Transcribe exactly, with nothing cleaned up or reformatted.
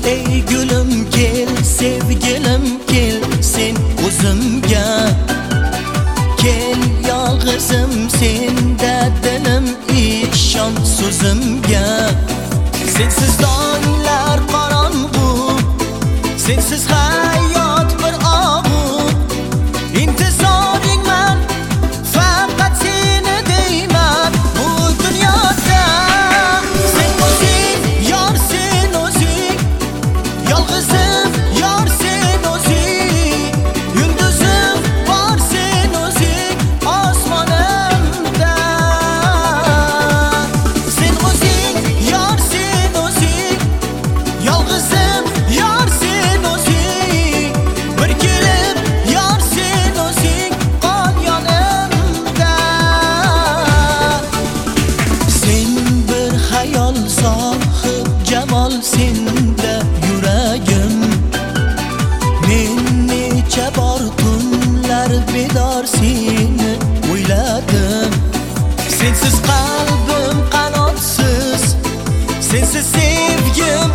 ey gülüm kel, sevgilim kel sen o'zimga. Kel yolg'izim senda dilim ishon so'zimga. Sensiz tonglar qorong'u, sensiz hayot bir og'u. Intizoringman faqat seni deyman bu dunyoda. Sen o'zing yor, sen o'zing yolg'izim yor, sen o'zing yulduzim bor, sen o'zing osmonimda. Sen o'zing yor, sen o'zing yolg'izim yor, sen o'zing bir kelib yor, sen o'zing qol yonimda. Sen bir xayol sohib jamol senda yuragim. Men necha bor tunlar bedor seni o'yladim. Sensiz qalbim qanotsiz, sensiz sevgim